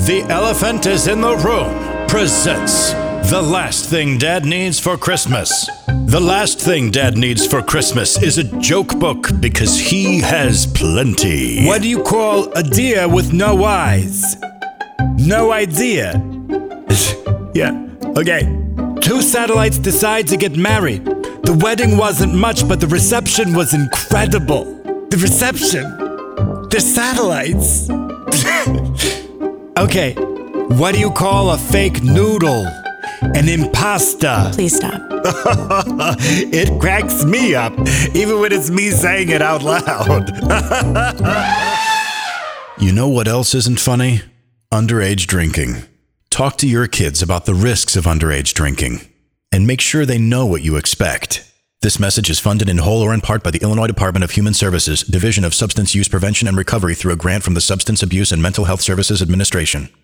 The Elephant is in the Room presents The Last Thing Dad Needs for Christmas. The last thing Dad needs for Christmas is a joke book because he has plenty. What do you call a deer with no eyes? No idea. Yeah, okay. Two satellites decide to get married. The wedding wasn't much, but the reception was incredible. The reception? The satellites? Okay, what do you call a fake noodle? An impasta. Please stop. It cracks me up, even when it's me saying it out loud. You know what else isn't funny? Underage drinking. Talk to your kids about the risks of underage drinking and make sure they know what you expect. This message is funded in whole or in part by the Illinois Department of Human Services, Division of Substance Use Prevention and Recovery through a grant from the Substance Abuse and Mental Health Services Administration.